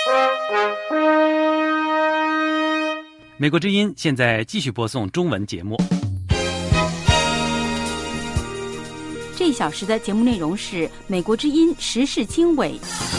美国之音现在继续播送中文节目。 这一小时的节目内容是美国之音时事经纬。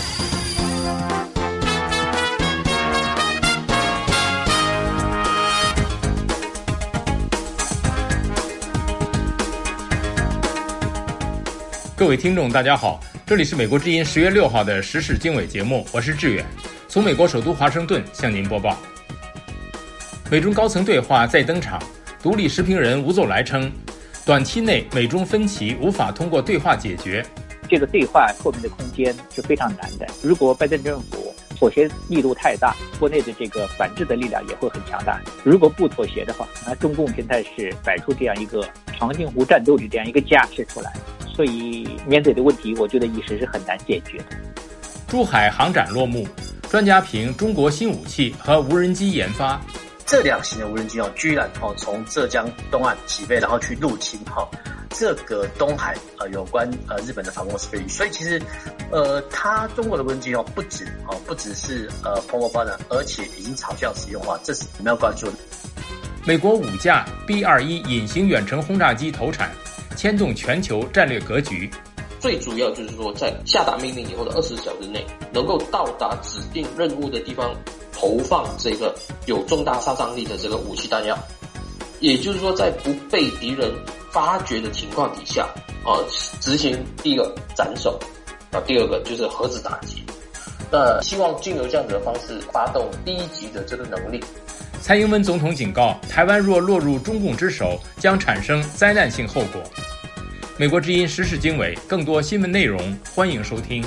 各位听众大家好，这里是美国之音10月6号的时事经纬节目，我是志远，从美国首都华盛顿向您播报。美中高层对话再登场，独立时评人吴作来称，短期内美中分歧无法通过对话解决。 这个对话后面的空间是非常难的，如果拜登政府妥协力度太大，国内的这个反制的力量也会很强大。如果不妥协的话，那中共现在是摆出这样一个长津湖战斗的这样一个架势出来，所以面对的问题我觉得一时是很难解决的。 珠海航展落幕，专家评中国新武器和无人机研发。 这两型的无人机居然从浙江东岸起飞，然后去入侵这个东海有关日本的防空识别区。所以其实中国的无人机不只是蓬勃发展，而且已经朝向实用化，这是我们要关注的。 美国5架 B-21 隐形远程轰炸机投产，牵动全球战略格局。 最主要就是说，在下达命令以后的24小时内，能够到达指定任务的地方，投放这个有重大杀伤力的这个武器弹药。也就是说，在不被敌人发觉的情况底下，执行第一个斩首，第二个就是核子打击。那希望经由这样子的方式发动第一级的这个能力。 蔡英文总统警告，台湾若落入中共之手，将产生灾难性后果。美国之音时事经纬，更多新闻内容，欢迎收听。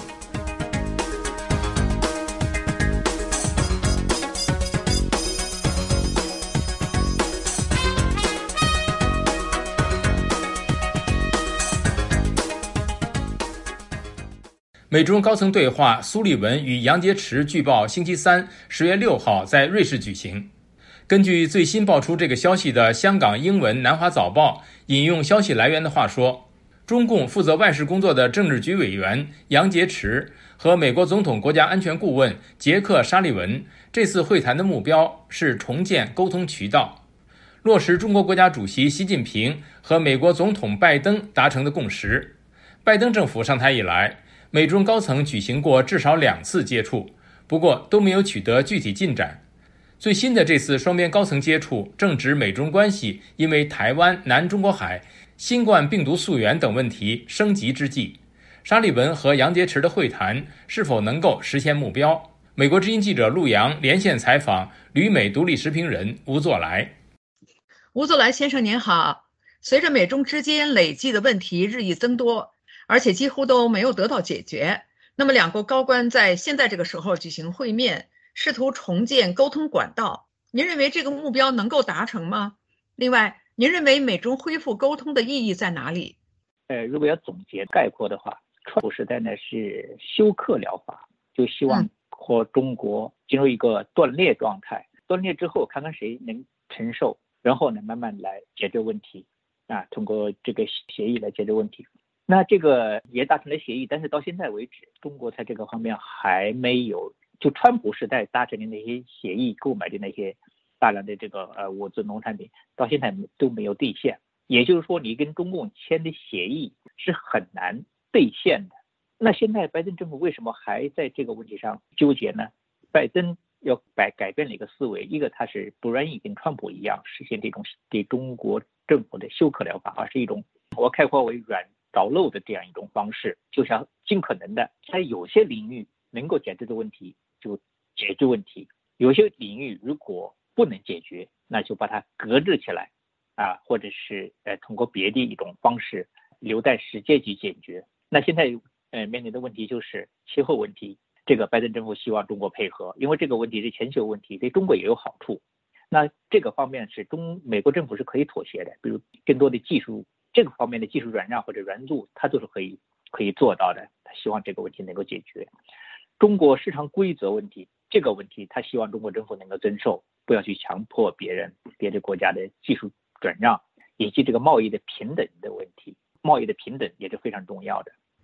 美中高层对话苏利文与杨洁篪据报星期三10月6号在瑞士举行。根据最新爆出这个消息的香港英文南华早报引用消息来源的话说，中共负责外事工作的政治局委员杨洁篪和美国总统国家安全顾问杰克·沙利文这次会谈的目标是重建沟通渠道，落实中国国家主席习近平和美国总统拜登达成的共识。拜登政府上台以来，美中高层举行过至少2次接触，不过都没有取得具体进展。最新的这次双边高层接触正值美中关系因为台湾、南中国海、新冠病毒溯源等问题升级之际，沙利文和杨洁篪的会谈是否能够实现目标？美国之音记者陆洋连线采访旅美独立时评人吴作来。 吴作来先生您好，随着美中之间累积的问题日益增多，而且几乎都没有得到解决，那么两国高官在现在这个时候举行会面，试图重建沟通管道，您认为这个目标能够达成吗？另外，您认为美中恢复沟通的意义在哪里？ 如果要总结概括的话，川普时代呢是休克疗法，就希望和中国进入一个断裂状态，断裂之后看看谁能承受，然后呢慢慢来解决问题通过这个协议来解决问题。那这个也达成了协议，但是到现在为止，中国在这个方面还没有就川普时代达成的那些协议购买的那些大量的这个物资农产品，到现在都没有兑现。也就是说，你跟中共签的协议是很难兑现的。那现在拜登政府为什么还在这个问题上纠结呢？拜登要改变了一个思维，一个他是不愿意跟川普一样实现这种对中国政府的休克疗法，而是一种我概括为软着陆的这样一种方式，就想尽可能的在有些领域能够解决的问题就解决问题，有些领域如果不能解决，那就把它搁置起来或者是通过别的一种方式留待时间去解决。那现在面临的问题就是气候问题，这个拜登政府希望中国配合，因为这个问题是全球问题，对中国也有好处。那这个方面是美国政府是可以妥协的，比如更多的技术，这个方面的技术软让或者软度，它都是可以做到的。他希望这个问题能够解决。中国市场规则问题，这个问题他希望中国政府能够遵守，不要去强迫别的国家的技术转让，以及这个贸易的平等的问题。贸易的平等也是非常重要的。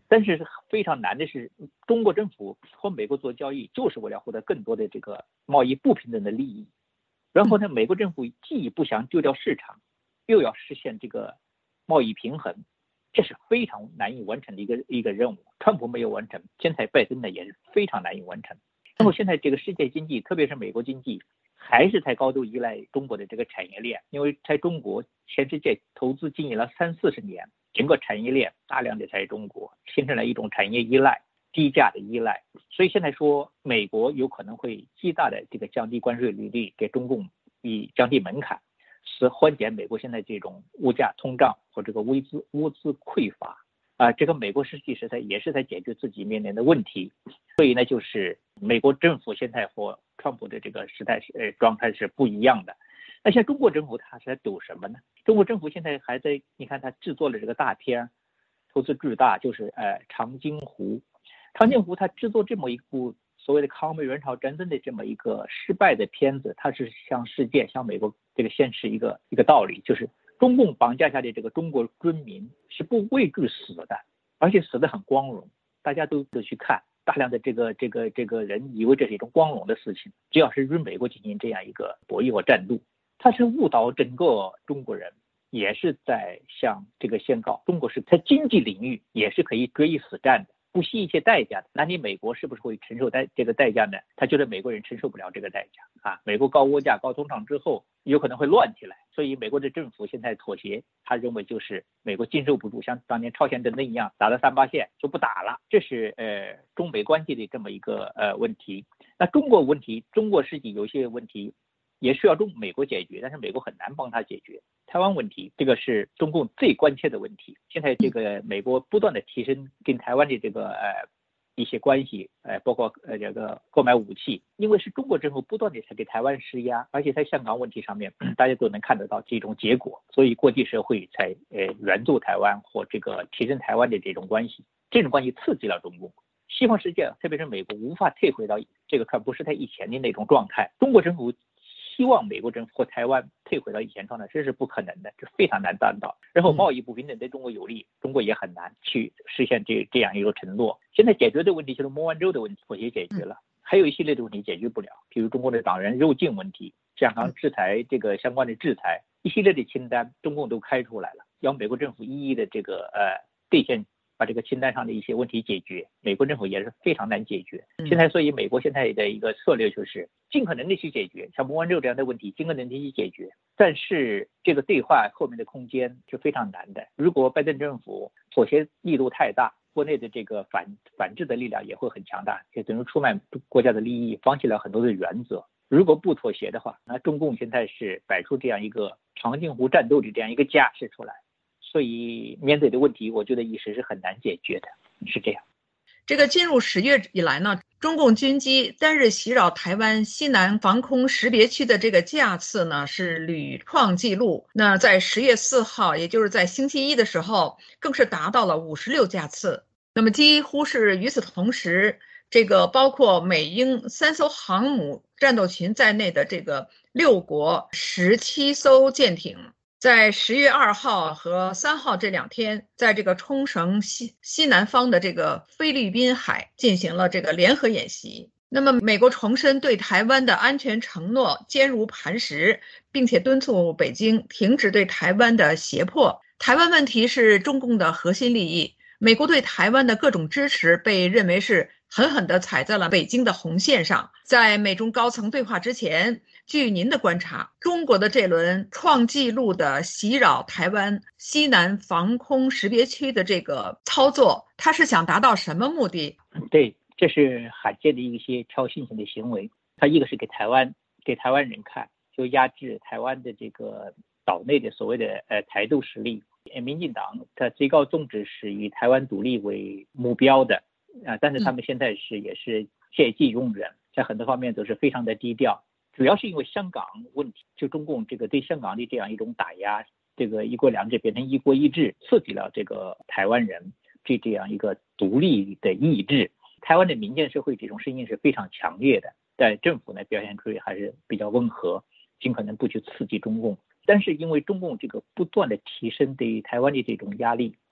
但是非常难的是，中国政府和美国做交易就是为了获得更多的这个贸易不平等的利益。然后呢，美国政府既不想丢掉市场，又要实现这个贸易平衡，这是非常难以完成的一个任务。川普没有完成，现在拜登呢也是非常难以完成。然后现在这个世界经济，特别是美国经济，还是在高度依赖中国的这个产业链，因为在中国全世界投资经营了30-40年，整个产业链大量的在中国形成了一种产业依赖、低价的依赖。所以现在说美国有可能会极大的这个降低关税利率给中共，以降低门槛，是缓解美国现在这种物价通胀和这个物资匮乏。这个美国实际是也是在解决自己面临的问题。所以呢，就是美国政府现在和川普的这个状态是不一样的。那像中国政府它是在赌什么呢？中国政府现在还在，你看它制作了这个大片，投资巨大，就是长津湖。长津湖它制作这么一部所谓的抗美援朝战争的这么一个失败的片子，它是向世界、向美国这个显示一个道理，就是中共绑架下的这个中国军民是不畏惧死的，而且死得很光荣，大家都去看。大量的这个人以为这是一种光荣的事情，只要是与美国进行这样一个博弈或战斗，它是误导整个中国人，也是在向这个宣告，中国是在经济领域也是可以决一死战的，不惜一切代价的。那你美国是不是会承受这个代价呢？他觉得美国人承受不了这个代价啊！美国高物价、高通胀之后，有可能会乱起来，所以美国的政府现在妥协，他认为就是美国经受不住，像当年朝鲜战争一样，打到38线就不打了。这是中美关系的这么一个问题。那中国问题，中国实际有些问题也需要美国解决，但是美国很难帮他解决。台湾问题，这个是中共最关切的问题。现在这个美国不断的提升跟台湾的这个一些关系，包括这个购买武器，因为是中国政府不断的在给台湾施压，而且在香港问题上面，大家都能看得到这种结果，所以国际社会才援助台湾或这个提升台湾的这种关系，这种关系刺激了中共。西方世界，特别是美国，无法退回到这个川普时代以前的那种状态。中国政府希望美国政府或台湾退回到以前状态，这是不可能的，这非常难办到。然后贸易不平等对中国有利，中国也很难去实现这样一个承诺。现在解决的问题就是孟晚舟的问题妥协解决了，还有一系列的问题解决不了，比如中国的党员入境问题、香港制裁这个相关的制裁，一系列的清单中共都开出来了，要美国政府一一的这个兑现，把这个清单上的一些问题解决，美国政府也是非常难解决。现在所以美国现在的一个策略就是尽可能的去解决，像孟晚舟这样的问题尽可能的去解决，但是这个对话后面的空间是非常难的。如果拜登政府妥协力度太大，国内的这个反制的力量也会很强大，就等于出卖国家的利益，放弃了很多的原则。如果不妥协的话，那中共现在是摆出这样一个长津湖战斗的这样一个架势出来，所以面对的问题，我觉得一时是很难解决的，是这样。 这个进入10月以来呢，中共军机单日袭扰台湾西南防空识别区的这个架次呢是屡创纪录。那在10月4号，也就是在星期一的时候，更是达到了56架次。那么几乎是与此同时，这个包括美英3艘航母战斗群在内的这个6国17艘舰艇，在10月2号和3号这2天，在这个冲绳西南方的这个菲律宾海进行了这个联合演习。那么美国重申对台湾的安全承诺坚如磐石，并且敦促北京停止对台湾的胁迫。台湾问题是中共的核心利益，美国对台湾的各种支持被认为是狠狠地踩在了北京的红线上。在美中高层对话之前，据您的观察，中国的这轮创纪录的袭扰台湾西南防空识别区的这个操作，它是想达到什么目的？ 对，这是罕见的一些挑衅性的行为。它一个是给台湾人看，就压制台湾的这个岛内的所谓的台独势力。民进党它最高宗旨是以台湾独立为目标的，但是他们现在也是借机用人，在很多方面都是非常的低调。主要是因为香港问题，就中共这个对香港的这样一种打压，这个一国两制变成一国一制，刺激了这个台湾人这样一个独立的意志。台湾的民间社会这种声音是非常强烈的，但政府呢表现出还是比较温和，尽可能不去刺激中共。但是因为中共这个不断的提升对台湾的这种压力，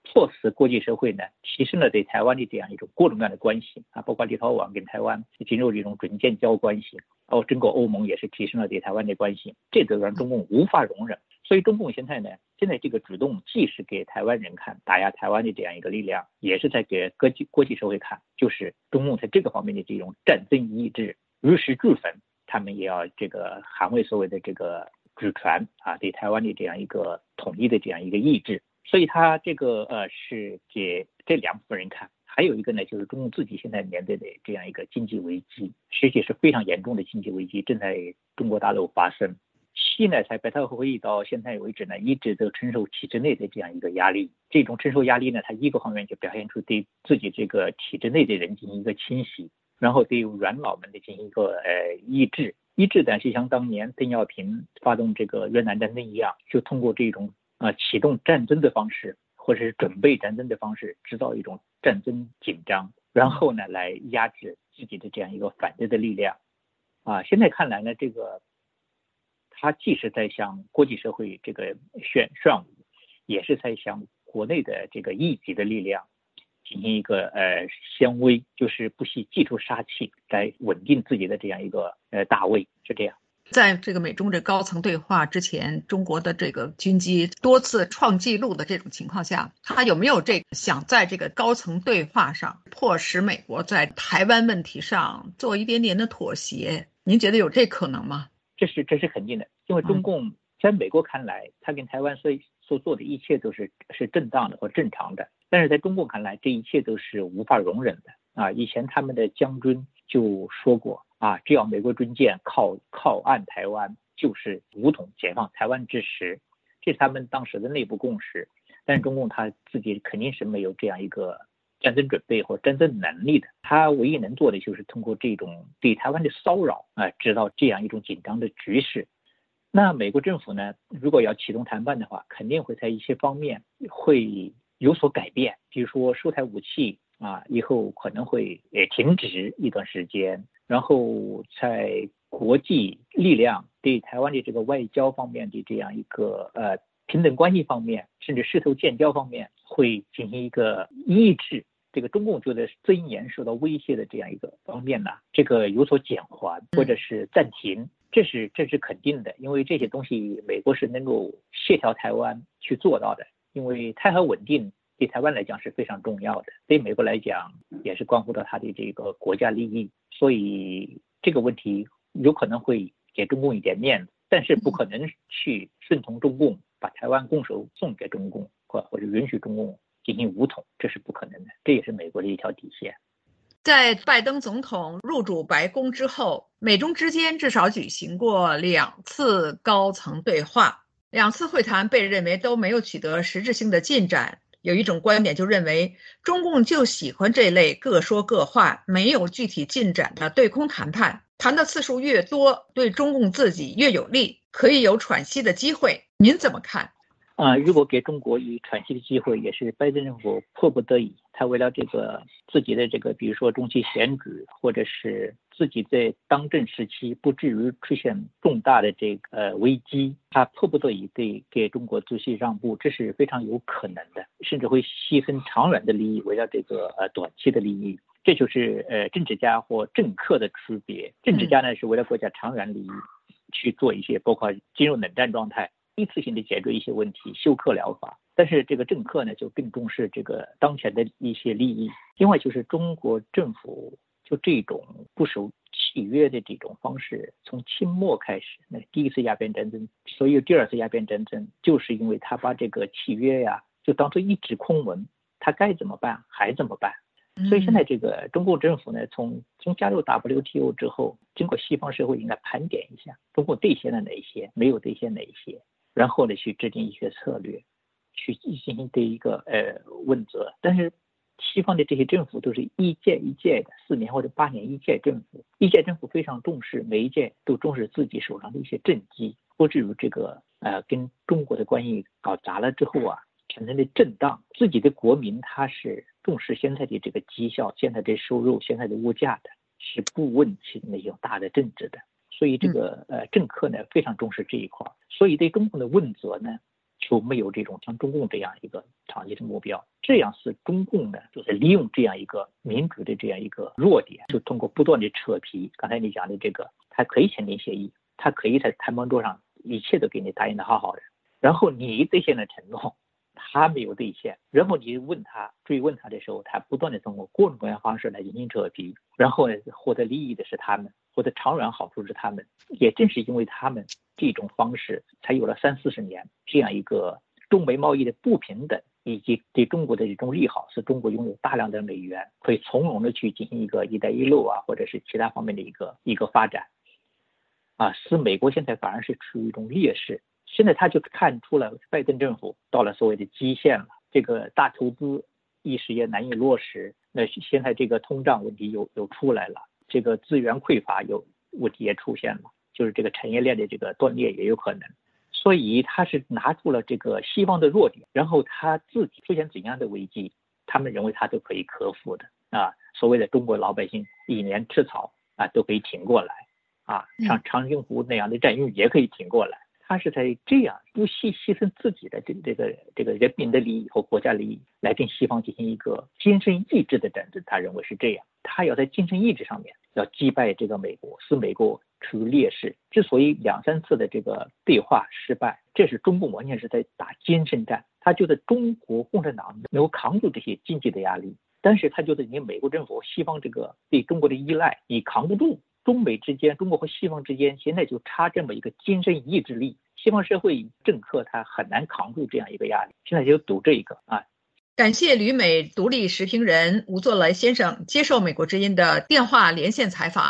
迫使国际社会呢提升了对台湾的这样一种各种各样的关系啊，包括立陶宛跟台湾进入这种准建交关系，整个欧盟也是提升了对台湾的关系，这都让中共无法容忍。所以中共现在这个主动既是给台湾人看打压台湾的这样一个力量，也是在给国际社会看，就是中共在这个方面的这种战争意志如实俱焚，他们也要这个捍卫所谓的这个主权啊，对台湾的这样一个统一的这样一个意志。所以他这个是给这两部分人看。还有一个呢，就是中共自己现在面对的这样一个经济危机，实际是非常严重的经济危机正在中国大陆发生。习呢，在百特会议到现在为止呢，一直都承受体制内的这样一个压力。这种承受压力呢，它一个方面就表现出对自己这个体制内的人进行一个清洗，然后对元老们的进行一个抑制。抑制呢，就像当年邓小平发动这个越南战争一样，就通过这种启动战争的方式，或者是准备战争的方式，制造一种战争紧张，然后呢来压制自己的这样一个反对的力量。现在看来呢，这个他既是在向国际社会这个炫舞，也是在向国内的这个异己的力量进行一个宣威，就是不惜祭出杀气来稳定自己的这样一个大位，是这样。 在这个美中这高层对话之前，中国的这个军机多次创纪录的这种情况下，他有没有想在这个高层对话上迫使美国在台湾问题上做一点点的妥协？您觉得有这可能吗？ 这是肯定的，因为中共在美国看来，他跟台湾所做的一切都是正当的或正常的，但是在中共看来，这一切都是无法容忍的以前他们的将军就说过只要美国军舰靠岸台湾，就是武统解放台湾之时，这是他们当时的内部共识。但是中共他自己肯定是没有这样一个战争准备或战争能力的，他唯一能做的就是通过这种对台湾的骚扰制造这样一种紧张的局势。那美国政府呢，如果要启动谈判的话，肯定会在一些方面会有所改变，比如说售台武器以后可能会停止一段时间，然后在国际力量对台湾的这个外交方面的这样一个平等关系方面，甚至势头建交方面会进行一个抑制，这个中共觉得尊严受到威胁的这样一个方面呢，这个有所减缓或者是暂停，这是肯定的，因为这些东西美国是能够协调台湾去做到的，因为台海稳定对台湾来讲是非常重要的，对美国来讲也是关乎到它的这个国家利益，所以这个问题有可能会给中共一点面子，但是不可能去顺从中共，把台湾拱手送给中共，或者允许中共进行武统，这是不可能的，这也是美国的一条底线。 在拜登总统入主白宫之后，美中之间至少举行过2次高层对话，2次会谈被认为都没有取得实质性的进展。有一种观点就认为，中共就喜欢这类各说各话、没有具体进展的对空谈判，谈的次数越多，对中共自己越有利，可以有喘息的机会。您怎么看？ 如果给中国以喘息的机会，也是拜登政府迫不得已，他为了这个自己的这个，比如说中期选举，或者是自己在当政时期不至于出现重大的这个危机，他迫不得已得给中国做些让步，这是非常有可能的，甚至会牺牲长远的利益，为了这个短期的利益。这就是政治家或政客的区别。政治家呢是为了国家长远利益去做一些，包括进入冷战状态，一次性的解决一些问题，休克疗法。但是这个政客呢就更重视这个当前的一些利益。另外就是中国政府就这种不守契约的这种方式，从清末开始，那第一次鸦片战争，所以第二次鸦片战争就是因为他把这个契约就当作一纸空文，他该怎么办还怎么办。所以现在这个中共政府呢，从加入 WTO 之后，经过西方社会应该盘点一下中共兑现了哪一些，没有兑现哪一些，然后呢去制定一些策略，去进行对一个问责。但是西方的这些政府都是一届一届的，4年或者8年一届政府，一届政府非常重视，每一届都重视自己手上的一些政绩，不至于这个跟中国的关系搞砸了之后产生的震荡。自己的国民他是重视现在的这个绩效、现在的收入、现在的物价的，是不问起那种大的政治的。所以这个政客呢非常重视这一块，所以对中共的问责呢， 就没有这种像中共这样一个长期的目标。这样是中共呢，就是利用这样一个民主的这样一个弱点，就通过不断的扯皮。刚才你讲的这个，他可以签订协议，他可以在谈判桌上一切都给你答应的好好的，然后你兑现了承诺，他没有兑现，然后你追问他的时候，他不断的通过各种各样方式来进行扯皮，然后呢，获得利益的是他们，获得长远好处是他们。也正是因为他们这种方式，才有了30-40年这样一个中美贸易的不平等，以及对中国的这种利好，使中国拥有大量的美元，可以从容的去进行一个一带一路啊，或者是其他方面的一个发展啊，使美国现在反而是处于一种劣势。现在他就看出了拜登政府到了所谓的基线了，这个大投资一时也难以落实，那现在这个通胀问题又出来了，这个资源匮乏问题也出现了，就是这个产业链的这个断裂也有可能。所以他是拿出了这个西方的弱点，然后他自己出现怎样的危机，他们认为他都可以克服的啊。所谓的中国老百姓1年吃草啊都可以挺过来啊，像长津湖那样的战役也可以挺过来。他是在这样不牺牲自己的这个人民的利益和国家利益，来跟西方进行一个精神意志的战争。他认为是这样，他要在精神意志上面要击败这个美国，使美国处于劣势。之所以2-3次的这个对话失败，这是中共完全是在打精神战。他觉得中国共产党能够扛住这些经济的压力，但是他觉得你美国政府、西方这个对中国的依赖，你扛不住。中美之间，中国和西方之间现在就差这么一个精神意志力，西方社会政客他很难扛住这样一个压力，现在就赌这一个啊。 感谢旅美独立时评人吴作来先生接受美国之音的电话连线采访。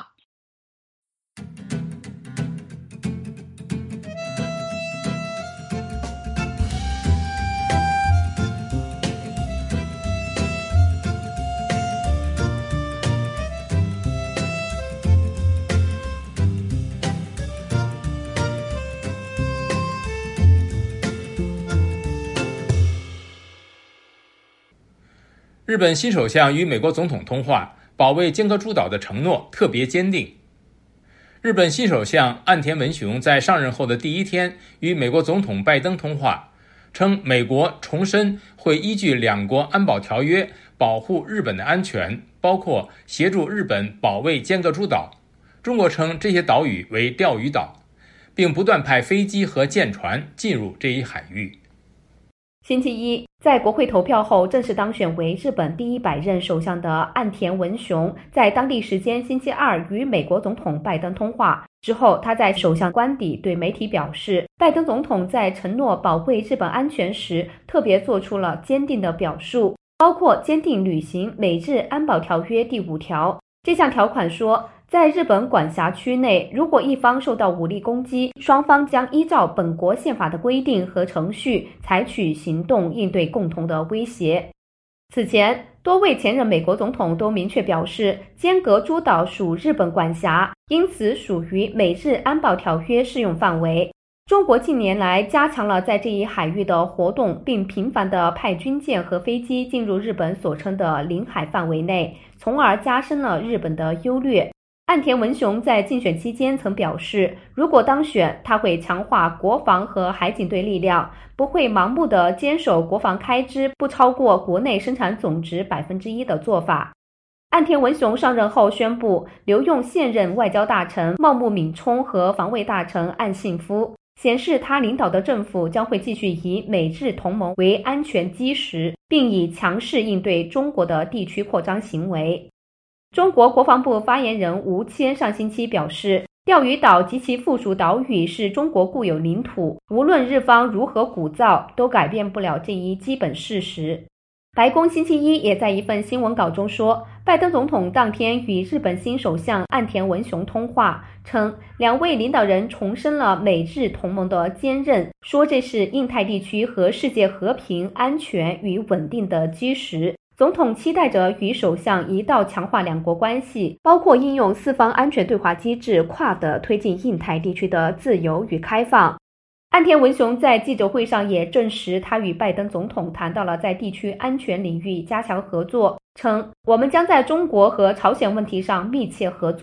日本新首相与美国总统通话，保卫尖阁诸岛的承诺特别坚定。日本新首相岸田文雄在上任后的第一天与美国总统拜登通话，称美国重申会依据两国安保条约保护日本的安全，包括协助日本保卫尖阁诸岛。中国称这些岛屿为钓鱼岛，并不断派飞机和舰船进入这一海域。 星期一，在国会投票后正式当选为日本第100任首相的岸田文雄，在当地时间星期二与美国总统拜登通话之后，他在首相官邸对媒体表示，拜登总统在承诺保卫日本安全时，特别做出了坚定的表述，包括坚定履行美日安保条约第5条。这项条款说，在日本管辖区内，如果一方受到武力攻击，双方将依照本国宪法的规定和程序采取行动应对共同的威胁。此前，多位前任美国总统都明确表示，尖阁诸岛属日本管辖，因此属于美日安保条约适用范围。中国近年来加强了在这一海域的活动，并频繁地派军舰和飞机进入日本所称的领海范围内，从而加深了日本的优劣。岸田文雄在竞选期间曾表示，如果当选，他会强化国防和海警队力量，不会盲目地坚守国防开支不超过国内生产总值 1% 的做法。岸田文雄上任后宣布留用现任外交大臣茂木敏充和防卫大臣岸信夫，显示他领导的政府将会继续以美日同盟为安全基石，并以强势应对中国的地区扩张行为。中国国防部发言人吴谦上星期表示，钓鱼岛及其附属岛屿是中国固有领土，无论日方如何鼓噪，都改变不了这一基本事实。白宫星期一也在一份新闻稿中说，拜登总统当天与日本新首相岸田文雄通话，称两位领导人重申了美日同盟的坚韧，说这是印太地区和世界和平、安全与稳定的基石。总统期待着与首相一道强化两国关系，包括应用四方安全对话机制跨地推进印太地区的自由与开放。岸田文雄在记者会上也证实，他与拜登总统谈到了在地区安全领域加强合作，称我们将在中国和朝鲜问题上密切合作，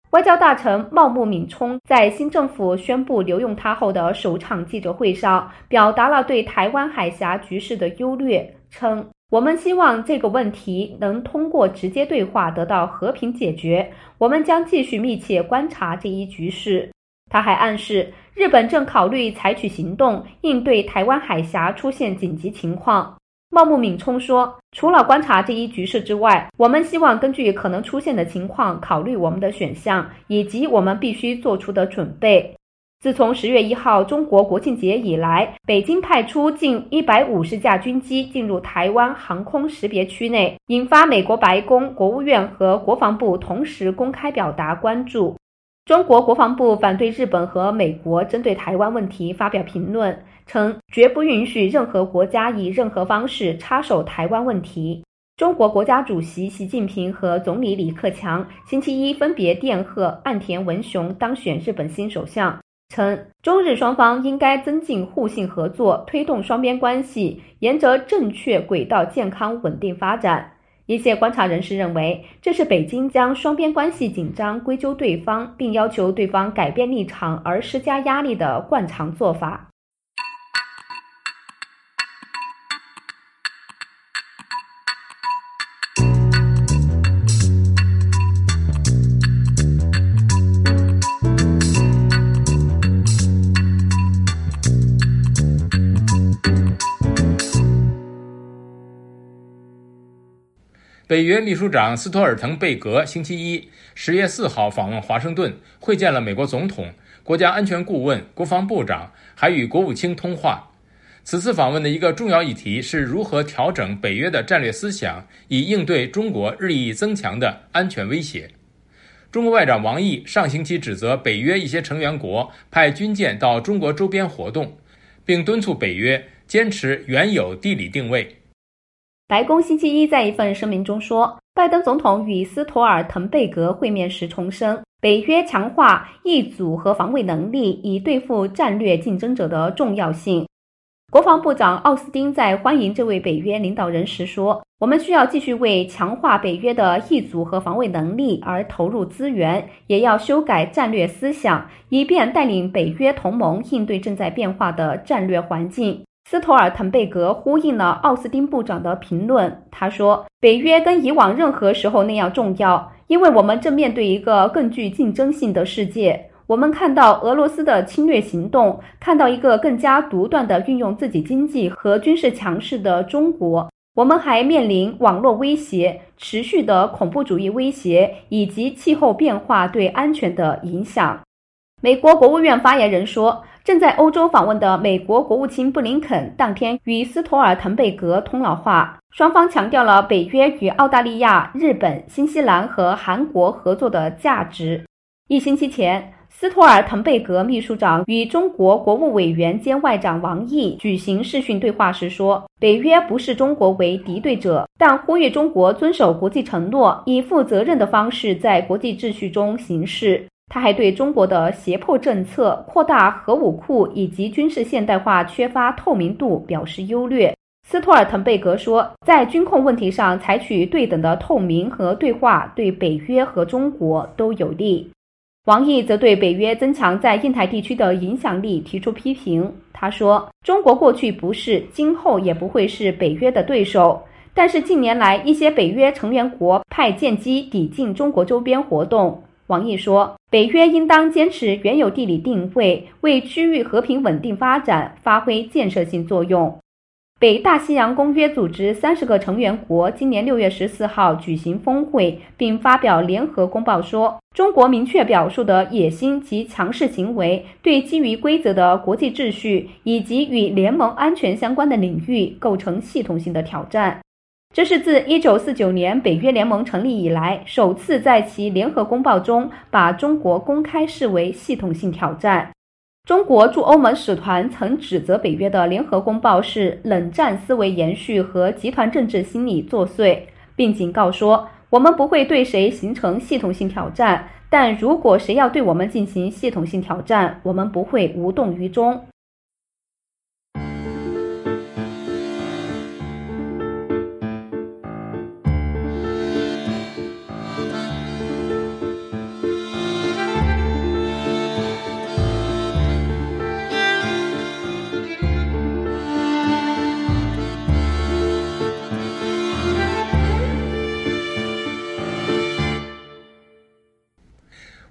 外交大臣茂木敏充在新政府宣布留用他后的首场记者会上，表达了对台湾海峡局势的忧虑，称我们希望这个问题能通过直接对话得到和平解决，我们将继续密切观察这一局势。他还暗示，日本正考虑采取行动应对台湾海峡出现紧急情况。茂木敏充说，除了观察这一局势之外，我们希望根据可能出现的情况考虑我们的选项，以及我们必须做出的准备。自从10月1号中国国庆节以来，北京派出近150架军机进入台湾航空识别区内，引发美国白宫、国务院和国防部同时公开表达关注。中国国防部反对日本和美国针对台湾问题发表评论，称绝不允许任何国家以任何方式插手台湾问题。中国国家主席习近平和总理李克强星期一分别电贺岸田文雄当选日本新首相，称中日双方应该增进互信合作，推动双边关系沿着正确轨道健康稳定发展。一些观察人士认为，这是北京将双边关系紧张归咎对方，并要求对方改变立场而施加压力的惯常做法。 北约秘书长斯托尔滕贝格星期一10月4号访问华盛顿，会见了美国总统、国家安全顾问、国防部长，还与国务卿通话。此次访问的一个重要议题是如何调整北约的战略思想，以应对中国日益增强的安全威胁。中国外长王毅上星期指责北约一些成员国派军舰到中国周边活动，并敦促北约坚持原有地理定位。 白宫星期一在一份声明中说，拜登总统与斯托尔滕贝格会面时重申，北约强化易组和防卫能力以对付战略竞争者的重要性。国防部长奥斯汀在欢迎这位北约领导人时说，我们需要继续为强化北约的易组和防卫能力而投入资源，也要修改战略思想，以便带领北约同盟应对正在变化的战略环境。斯托尔滕贝格呼应了奥斯汀部长的评论，他说，北约跟以往任何时候那样重要，因为我们正面对一个更具竞争性的世界。我们看到俄罗斯的侵略行动，看到一个更加独断地运用自己经济和军事强势的中国，我们还面临网络威胁、持续的恐怖主义威胁以及气候变化对安全的影响。美国国务院发言人说，正在欧洲访问的美国国务卿布林肯当天与斯托尔滕贝格通了话，双方强调了北约与澳大利亚、日本、新西兰和韩国合作的价值。一星期前，斯托尔滕贝格秘书长与中国国务委员兼外长王毅举行视讯对话时说，北约不视中国为敌对者，但呼吁中国遵守国际承诺，以负责任的方式在国际秩序中行事。他还对中国的胁迫政策、扩大核武库以及军事现代化缺乏透明度表示忧虑。斯托尔滕贝格说，在军控问题上采取对等的透明和对话，对北约和中国都有利。王毅则对北约增强在印太地区的影响力提出批评。他说，中国过去不是，今后也不会是北约的对手，但是近年来一些北约成员国派舰机抵近中国周边活动。王毅说，北约应当坚持原有地理定位，为区域和平稳定发展发挥建设性作用。北大西洋公约组织30个成员国今年6月14号举行峰会，并发表联合公报说，中国明确表述的野心及强势行为对基于规则的国际秩序以及与联盟安全相关的领域构成系统性的挑战。这是自1949年北约联盟成立以来，首次在其联合公报中把中国公开视为系统性挑战。中国驻欧盟使团曾指责北约的联合公报是冷战思维延续和集团政治心理作祟，并警告说，我们不会对谁形成系统性挑战，但如果谁要对我们进行系统性挑战，我们不会无动于衷。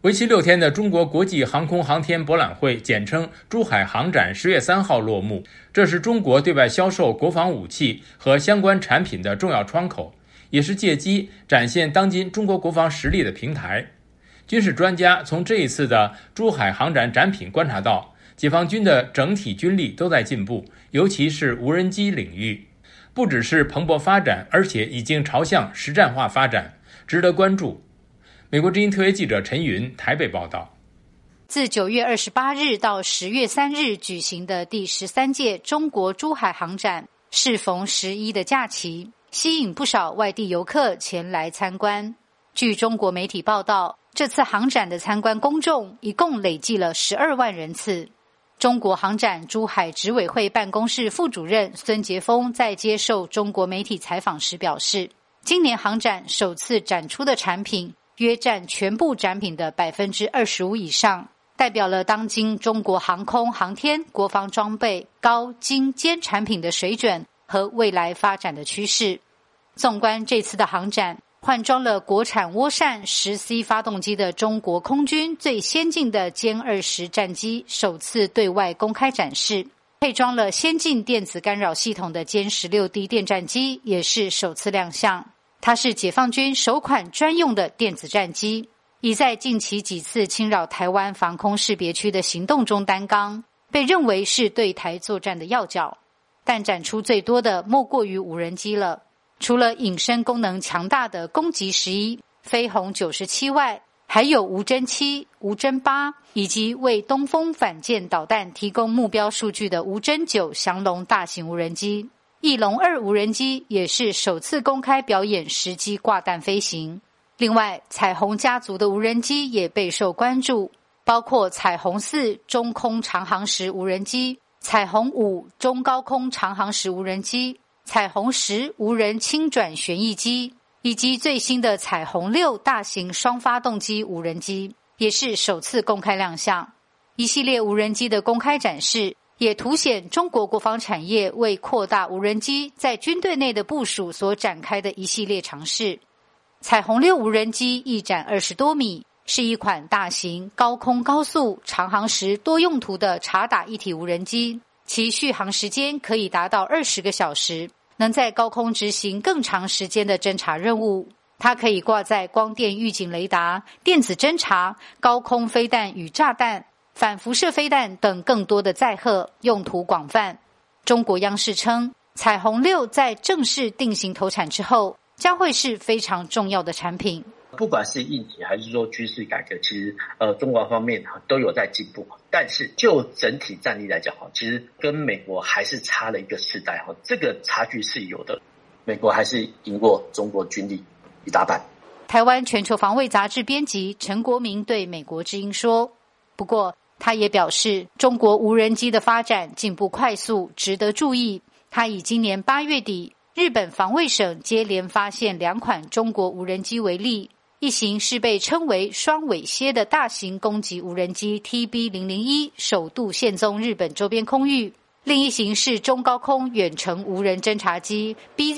为期6天的中国国际航空航天博览会，简称珠海航展10月3号落幕。这是中国对外销售国防武器和相关产品的重要窗口，也是借机展现当今中国国防实力的平台。军事专家从这一次的珠海航展展品观察到，解放军的整体军力都在进步，尤其是无人机领域，不只是蓬勃发展，而且已经朝向实战化发展，值得关注。美国之音特约记者陈云台北报道。 自9月28日到10月3日举行的第13届中国珠海航展，适逢11的假期，吸引不少外地游客前来参观。据中国媒体报道，这次航展的参观公众一共累计了12万人次。中国航展珠海执委会办公室副主任孙杰峰在接受中国媒体采访时表示，今年航展首次展出的产品约占全部展品的 25% 以上，代表了当今中国航空航天国防装备高精尖产品的水准和未来发展的趋势。纵观这次的航展，换装了国产涡扇 10C 发动机的中国空军最先进的歼20战机首次对外公开展示，配装了先进电子干扰系统的歼16D 电战机也是首次亮相。它是解放军首款专用的电子战机，已在近期几次侵扰台湾防空识别区的行动中担纲，被认为是对台作战的要角。但展出最多的莫过于无人机了，除了隐身功能强大的攻击11、飞鸿97外，还有无侦7、无侦8，以及为东风反舰导弹提供目标数据的无侦9降龙大型无人机。翼龙2无人机也是首次公开表演实机挂弹飞行。另外，彩虹家族的无人机也备受关注，包括彩虹4中空长航时无人机、彩虹5中高空长航时无人机、彩虹10无人轻转旋翼机，以及最新的彩虹6大型双发动机无人机，也是首次公开亮相。一系列无人机的公开展示也凸显中国国防产业为扩大无人机在军队内的部署所展开的一系列尝试。彩虹6无人机翼展20多米，是一款大型高空高速长航时多用途的察打一体无人机，其续航时间可以达到20个小时，能在高空执行更长时间的侦察任务。它可以挂载光电预警雷达、电子侦察、高空飞弹与炸弹、反辐射飞弹等更多的载荷，用途广泛。中国央视称，彩虹6在正式定型投产之后，将会是非常重要的产品。 不管是硬体还是说军事改革，其实中国方面都有在进步，但是就整体战力来讲，其实跟美国还是差了一个世代，这个差距是有的。美国还是赢过中国军力一大半。 台湾全球防卫杂志编辑陈国明对美国之音说，不过他也表示，中国无人机的发展进步快速，值得注意。他以今年8月底日本防卫省接连发现2款中国无人机为例，一型是被称为双尾蝎的大型攻击无人机 TB001 首度现踪日本周边空域，另一型是中高空远程无人侦察机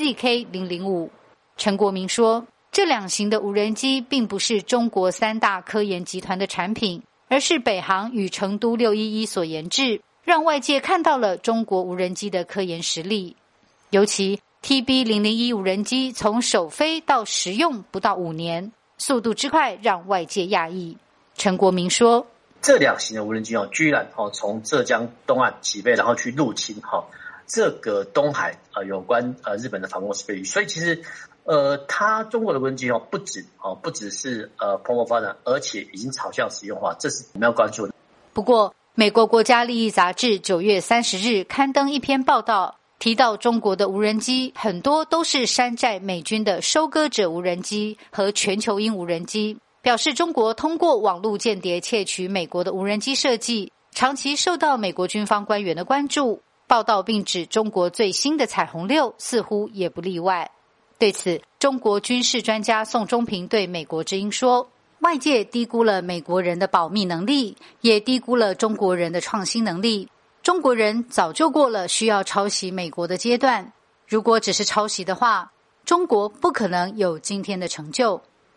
BZK005。 陈国明说，这2型的无人机并不是中国3大科研集团的产品，而是北航与成都611所研制，让外界看到了中国无人机的科研实力。尤其 TB001 无人机从首飞到实用不到5年，速度之快让外界讶异。陈国明说， 这2型的无人机居然从浙江东岸起飞，然后去入侵这个东海有关日本的防空识别区，所以其实它中国的无人机不只是蓬勃发展，而且已经朝向实用化，这是我们要关注的。 不过，美国国家利益杂志9月30日刊登一篇报道，提到中国的无人机很多都是山寨美军的收割者无人机和全球鹰无人机，表示中国通过网络间谍窃取美国的无人机设计，长期受到美国军方官员的关注。报道并指中国最新的彩虹6似乎也不例外。对此，中国军事专家宋忠平对美国之音说，外界低估了美国人的保密能力，也低估了中国人的创新能力。中国人早就过了需要抄袭美国的阶段，如果只是抄袭的话，中国不可能有今天的成就。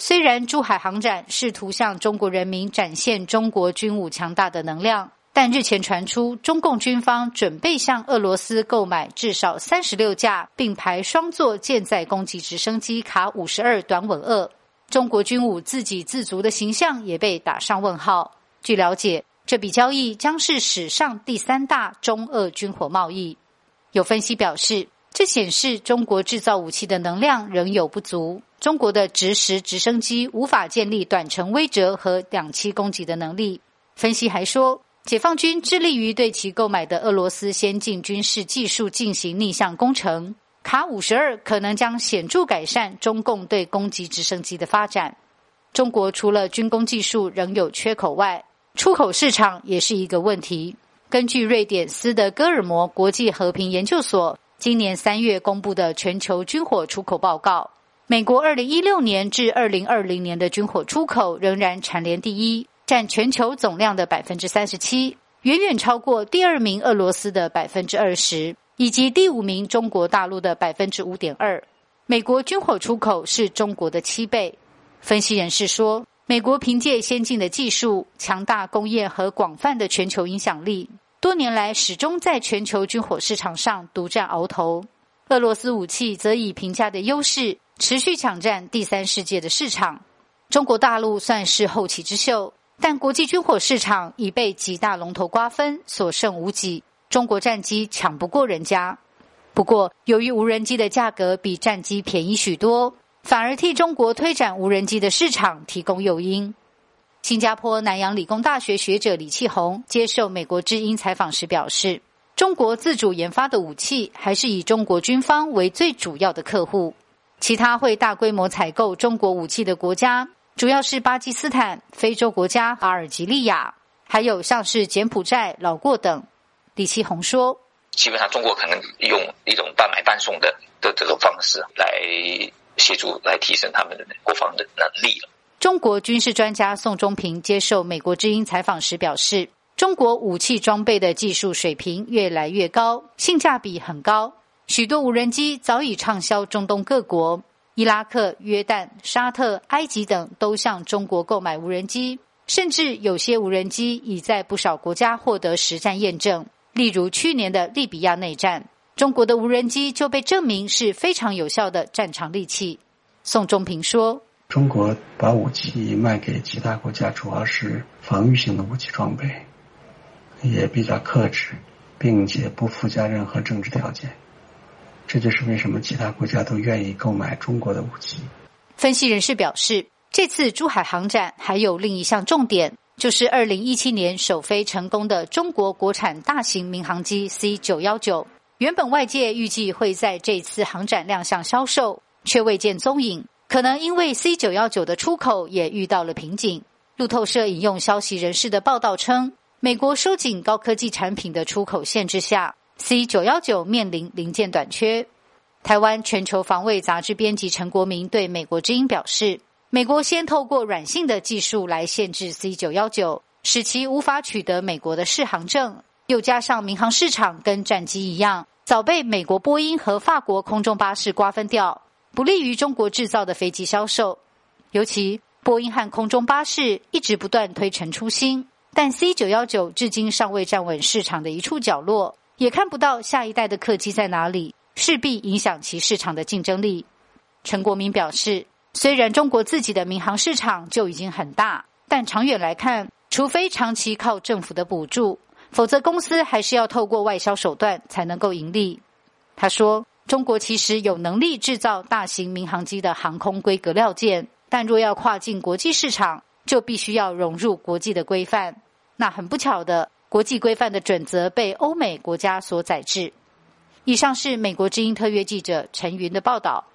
虽然珠海航展试图向中国人民展现中国军武强大的能量，但日前传出中共军方准备向俄罗斯购买至少36架并排双座舰载攻击直升机卡52短吻鳄，中国军武自给自足的形象也被打上问号。据了解，这笔交易将是史上第3大中俄军火贸易。有分析表示，这显示中国制造武器的能量仍有不足，中国的直时直升机无法建立短程威慑和两栖攻击的能力。分析还说，解放军致力于对其购买的俄罗斯先进军事技术进行逆向工程，卡52可能将显著改善中共对攻击直升机的发展。中国除了军工技术仍有缺口外，出口市场也是一个问题。根据瑞典斯德哥尔摩国际和平研究所今年3月公布的全球军火出口报告，美国2016年至2020年的军火出口仍然蝉联第一，占全球总量的 37%， 远远超过第2名俄罗斯的 20%， 以及第5名中国大陆的 5.2%。 美国军火出口是中国的7倍。分析人士说，美国凭借先进的技术、强大工业和广泛的全球影响力，多年来始终在全球军火市场上独占鳌头。俄罗斯武器则以平价的优势持续抢占第3世界的市场。中国大陆算是后起之秀，但国际军火市场已被几大龙头瓜分，所剩无几，中国战机抢不过人家。不过，由于无人机的价格比战机便宜许多，反而替中国推展无人机的市场提供诱因。新加坡南洋理工大学学者李启宏接受美国之音采访时表示，中国自主研发的武器还是以中国军方为最主要的客户，其他会大规模采购中国武器的国家主要是巴基斯坦、非洲国家阿尔及利亚，还有像是柬埔寨、老挝等。李启宏说， 基本上中国可能用一种半买半送的这种方式来协助来提升他们的国防的能力了。 中国军事专家宋忠平接受美国之音采访时表示，中国武器装备的技术水平越来越高，性价比很高，许多无人机早已畅销中东各国，伊拉克、约旦、沙特、埃及等都向中国购买无人机，甚至有些无人机已在不少国家获得实战验证，例如去年的利比亚内战，中国的无人机就被证明是非常有效的战场利器。宋忠平说， 中国把武器卖给其他国家主要是防御性的武器装备，也比较克制，并且不附加任何政治条件，这就是为什么其他国家都愿意购买中国的武器。 分析人士表示，这次珠海航展还有另一项重点，就是2017年首飞成功的中国国产大型民航机 C919。原本外界预计会在这次航展亮相销售，却未见踪影，可能因为 C919 的出口也遇到了瓶颈。路透社引用消息人士的报道称，美国收紧高科技产品的出口限制下， C919 面临零件短缺。台湾全球防卫杂志编辑陈国民对美国之音表示，美国先透过软性的技术来限制 C919， 使其无法取得美国的适航证，又加上民航市场跟战机一样，早被美国波音和法国空中巴士瓜分掉，不利于中国制造的飞机销售。尤其波音和空中巴士一直不断推陈出新，但 C919 至今尚未站稳市场的一处角落，也看不到下一代的客机在哪里，势必影响其市场的竞争力。陈国民表示，虽然中国自己的民航市场就已经很大，但长远来看，除非长期靠政府的补助，否则公司还是要透过外销手段才能够盈利。他说，中国其实有能力制造大型民航机的航空规格料件，但若要跨进国际市场，就必须要融入国际的规范。那很不巧的，国际规范的准则被欧美国家所宰制。以上是美国之音特约记者陈云的报道。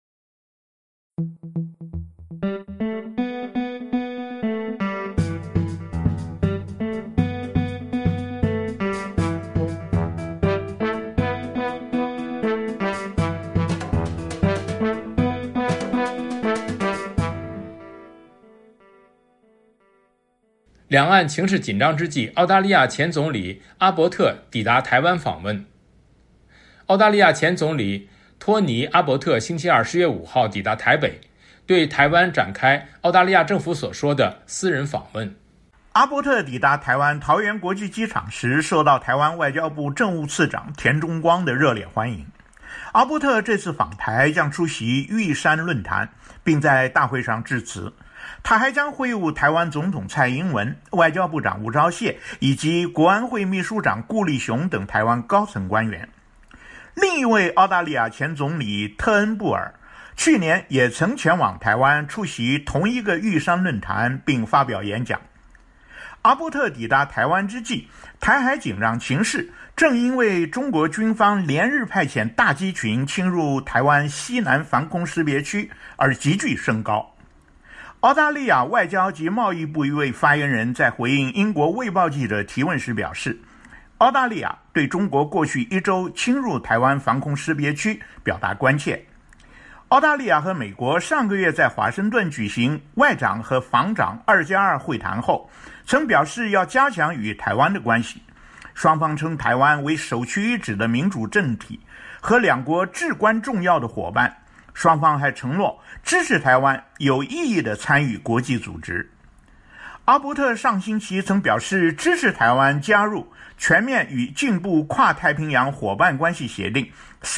两岸情势紧张之际，澳大利亚前总理阿伯特抵达台湾访问。澳大利亚前总理托尼·阿伯特星期二10月5号抵达台北， 对台湾展开澳大利亚政府所说的私人访问。 阿伯特抵达台湾桃园国际机场时，受到台湾外交部政务次长田中光的热烈欢迎。阿伯特这次访台将出席玉山论坛，并在大会上致辞。他还将会晤台湾总统蔡英文、外交部长吴钊燮以及国安会秘书长顾立雄等台湾高层官员。另一位澳大利亚前总理特恩布尔去年也曾前往台湾出席同一个玉山论坛并发表演讲。阿伯特抵达台湾之际，台海紧张情势正因为中国军方连日派遣大机群侵入台湾西南防空识别区而急剧升高。澳大利亚外交及贸易部一位发言人在回应英国卫报记者提问时表示，澳大利亚对中国过去1周侵入台湾防空识别区表达关切。澳大利亚和美国上个月在华盛顿举行外长和防长2+2会谈后，曾表示要加强与台湾的关系。双方称台湾为首屈一指的民主政体和两国至关重要的伙伴，双方还承诺支持台湾有意义地参与国际组织。阿伯特上星期曾表示支持台湾加入全面与进步跨太平洋伙伴关系协定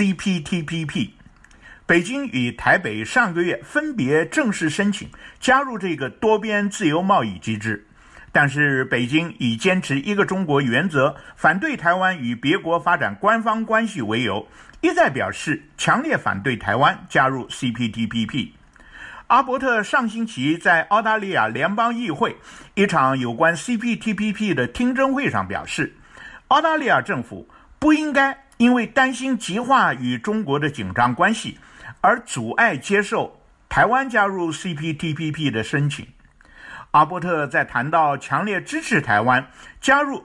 CPTPP。 北京与台北上个月分别正式申请加入这个多边自由贸易机制，但是北京以坚持一个中国原则，反对台湾与别国发展官方关系为由，一再表示强烈反对台湾加入 CPTPP。 阿伯特上星期在澳大利亚联邦议会一场有关 CPTPP 的听证会上表示，澳大利亚政府不应该因为担心极化与中国的紧张关系而阻碍接受台湾加入 CPTPP 的申请。阿伯特在谈到强烈支持台湾加入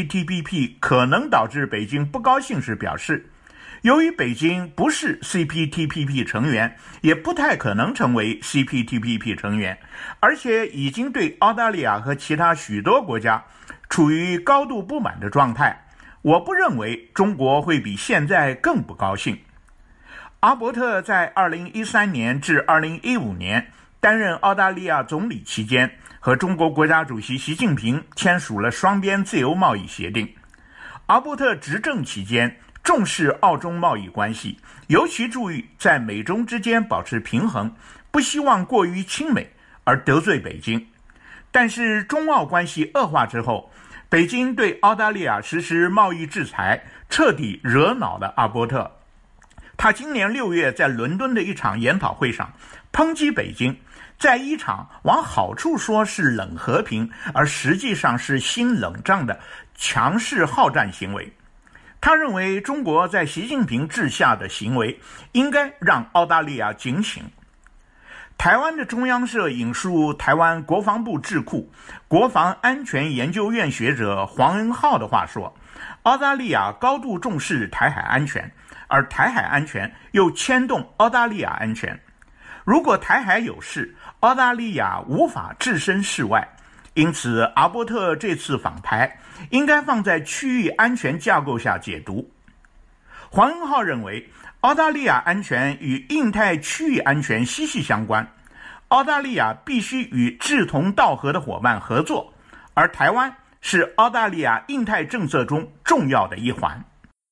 CPTPP 可能导致北京不高兴时表示，由于北京不是 CPTPP 成员，也不太可能成为 CPTPP 成员，而且已经对澳大利亚和其他许多国家处于高度不满的状态。我不认为中国会比现在更不高兴。阿伯特在2013年至2015年担任澳大利亚总理期间，和中国国家主席习近平签署了双边自由贸易协定。阿伯特执政期间重视澳中贸易关系，尤其注意在美中之间保持平衡，不希望过于亲美而得罪北京。但是中澳关系恶化之后，北京对澳大利亚实施贸易制裁，彻底惹恼了阿伯特。他今年6月在伦敦的一场研讨会上抨击北京，在一场往好处说是冷和平，而实际上是新冷战的强势好战行为。他认为中国在习近平治下的行为应该让澳大利亚警醒。台湾的中央社引述台湾国防部智库国防安全研究院学者黄恩浩的话说，澳大利亚高度重视台海安全，而台海安全又牵动澳大利亚安全。如果台海有事，澳大利亚无法置身事外，因此阿伯特这次访台应该放在区域安全架构下解读。黄恩浩认为，澳大利亚安全与印太区域安全息息相关，澳大利亚必须与志同道合的伙伴合作，而台湾是澳大利亚印太政策中重要的一环。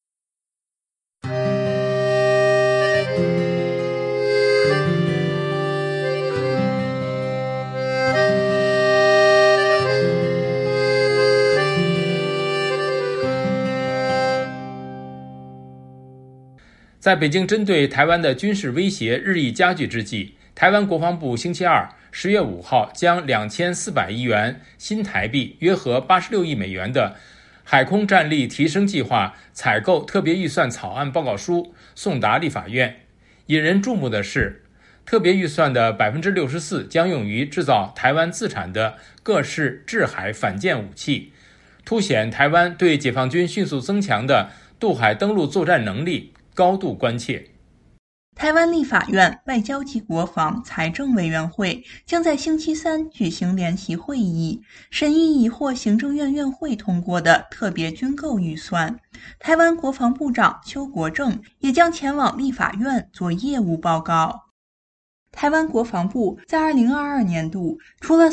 在北京针对台湾的军事威胁日益加剧之际，台湾国防部星期二10月5号将2400亿元新台币约合86亿美元的海空战力提升计划采购特别预算草案报告书送达立法院。引人注目的是，特别预算的 64% 将用于制造台湾自产的各式制海反舰武器，凸显台湾对解放军迅速增强的渡海登陆作战能力高度关切。 台湾立法院外交及国防财政委员会将在星期三举行联席会议，审议已获行政院院会通过的特别军购预算。台湾国防部长邱国正也将前往立法院做业务报告。 台湾国防部在2022年度除了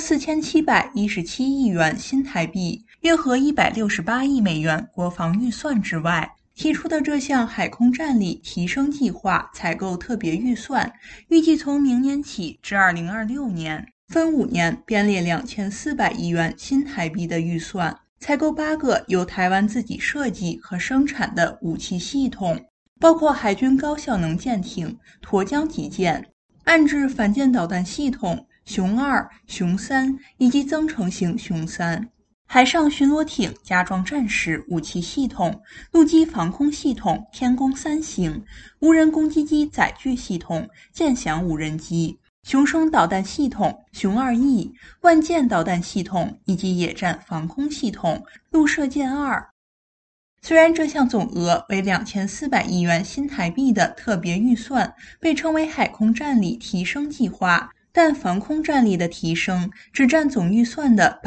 4717亿元新台币，约合168亿美元国防预算之外，提出的这项海空战力提升计划采购特别预算，预计从明年起至2026年，分5年编列2400亿元新台币的预算，采购8个由台湾自己设计和生产的武器系统，包括海军高效能舰艇、沱江级舰、岸置反舰导弹系统熊2、熊3以及增程型熊3、海上巡逻艇加装战时武器系统、陆基防空系统天宫3型、无人攻击机载具系统剑翔无人机、雄升导弹系统熊2E、万箭导弹系统以及野战防空系统陆射箭2。虽然这项总额为2400亿元新台币的特别预算被称为海空战力提升计划，但防空战力的提升只占总预算的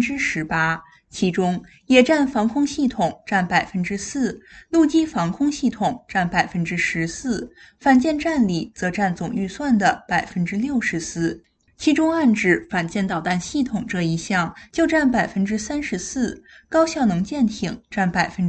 18%， 其中野战防空系统占 4%， 陆基防空系统占 14%， 反舰战力则占总预算的 64%， 其中岸置反舰导弹系统这一项就占 34%， 高效能舰艇占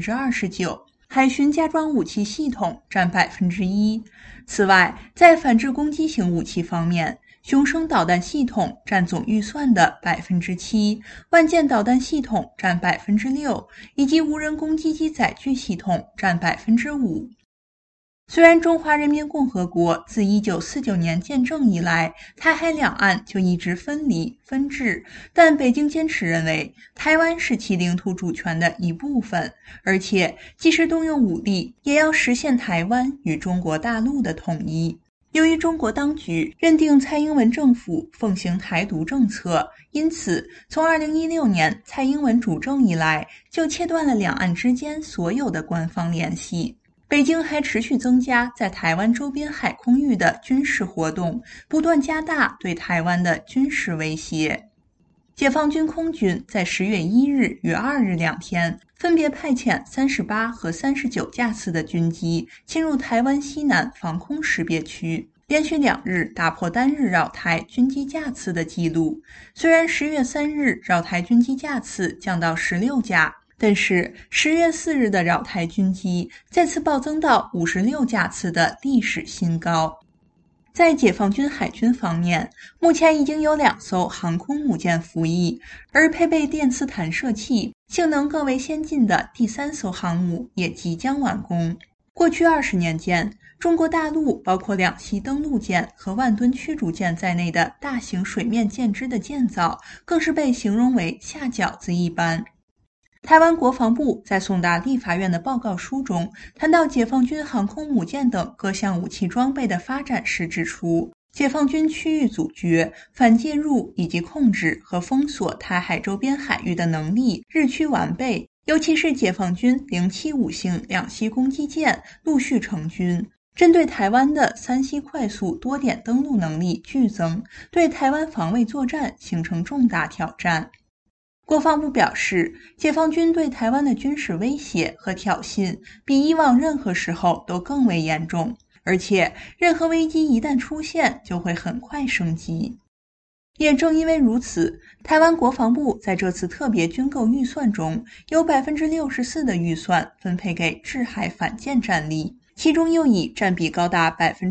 29%， 海巡加装武器系统占 1%。 此外，在反制攻击型武器方面，雄升导弹系统占总预算的 7%， 万箭导弹系统占 6%， 以及无人攻击机载具系统占 5%。虽然中华人民共和国自1949年建政以来，台海两岸就一直分离分治，但北京坚持认为台湾是其领土主权的一部分，而且即使动用武力，也要实现台湾与中国大陆的统一。由于中国当局认定蔡英文政府奉行台独政策，因此从2016年蔡英文主政以来，就切断了两岸之间所有的官方联系。北京还持续增加在台湾周边海空域的军事活动，不断加大对台湾的军事威胁。解放军空军在10月1日与2日2天，分别派遣38和39架次的军机侵入台湾西南防空识别区，连续2日打破单日扰台军机架次的记录。虽然10月3日扰台军机架次降到16架，但是10月4日的扰台军机再次暴增到56架次的历史新高。在解放军海军方面，目前已经有2艘航空母舰服役，而配备电磁弹射器、性能更为先进的第3艘航母也即将完工。过去20年间，中国大陆包括两栖登陆舰和万吨驱逐舰在内的大型水面舰只的建造，更是被形容为下饺子一般。台湾国防部在送达立法院的报告书中谈到解放军航空母舰等各项武器装备的发展时指出，解放军区域阻绝、反介入以及控制和封锁台海周边海域的能力日趋完备，尤其是解放军075型两栖攻击舰陆续成军，针对台湾的3栖快速多点登陆能力剧增，对台湾防卫作战形成重大挑战。国防部表示，解放军对台湾的军事威胁和挑衅比以往任何时候都更为严重，而且任何危机一旦出现就会很快升级。也正因为如此，台湾国防部在这次特别军购预算中有 64% 的预算分配给制海反舰战力，其中又以占比高达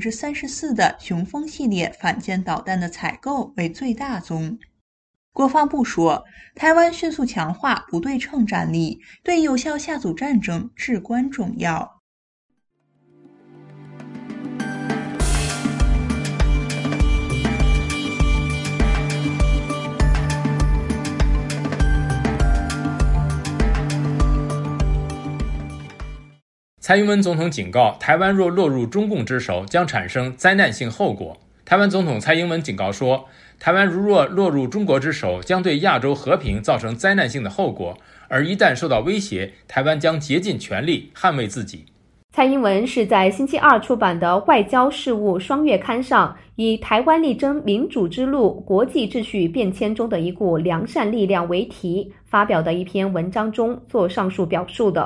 34% 的雄风系列反舰导弹的采购为最大宗。国防部说，台湾迅速强化不对称战力，对有效下阻战争至关重要。 蔡英文总统警告，台湾若落入中共之手，将产生灾难性后果。台湾总统蔡英文警告说，台湾如若落入中国之手，将对亚洲和平造成灾难性的后果，而一旦受到威胁，台湾将竭尽全力捍卫自己。 蔡英文是在星期二出版的《外交事务双月刊》上，以台湾力争民主之路、国际秩序变迁中的一股良善力量为题发表的一篇文章中做上述表述的。